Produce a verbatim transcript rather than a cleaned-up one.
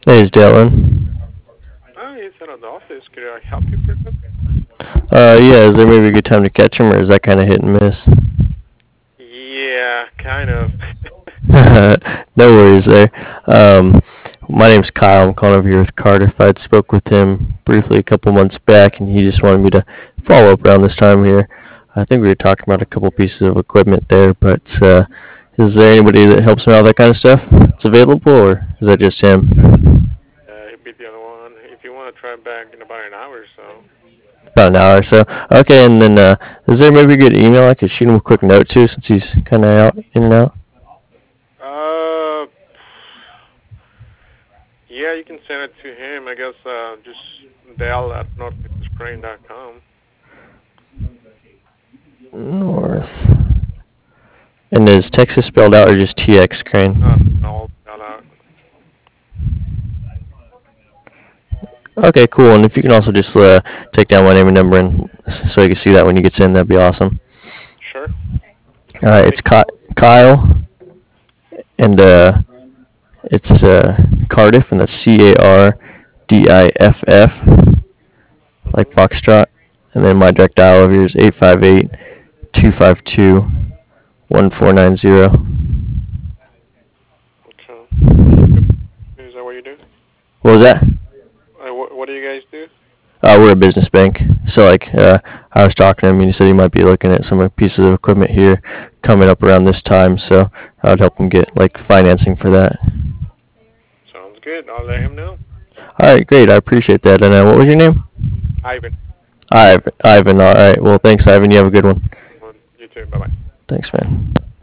Hey, it's Dylan. Oh, he's out of the office. Could I help you for something? Uh, yeah, is there maybe a good time to catch him, or is that kind of hit and miss? Yeah, kind of. No worries there. Um, my name's Kyle. I'm calling over here with Carter. I spoke with him briefly a couple months back, and he just wanted me to follow up around this time here. I think we were talking about a couple pieces of equipment there, but uh, is there anybody that helps him out with that kind of stuff that's available, or is that just him? Uh, he'll be the other one. If you want to try back in about an hour or so. About an hour or so. Okay, and then uh, is there maybe a good email I could shoot him a quick note to since he's kind of out in and out? Uh, yeah, you can send it to him. I guess uh, just Dell at northeastcrane dot com. North. And is Texas spelled out or just T X Crane? Uh, all spelled out. Okay, cool. And if you can also just uh, take down my name and number and so you can see that when you get in, that'd be awesome. Sure. All right, Take it's Ky- Kyle, and uh, it's uh, Cardiff, and that's C A R D I F F, like Mm-hmm. Foxtrot. And then my direct dial over here is eight five eight, two five two, one four nine zero. Okay. Is that what you do? What was that? Uh, what, what do you guys do? Uh, we're a business bank. So, like, uh, I was talking to him, and he said he might be looking at some pieces of equipment here coming up around this time. So, I would help him get, like, financing for that. Sounds good. I'll let him know. All right, great. I appreciate that. And uh, what was your name? Ivan. Ivan. Ivan. All right. Well, thanks, Ivan. You have a good one. Well, you too. Bye bye. Thanks, man.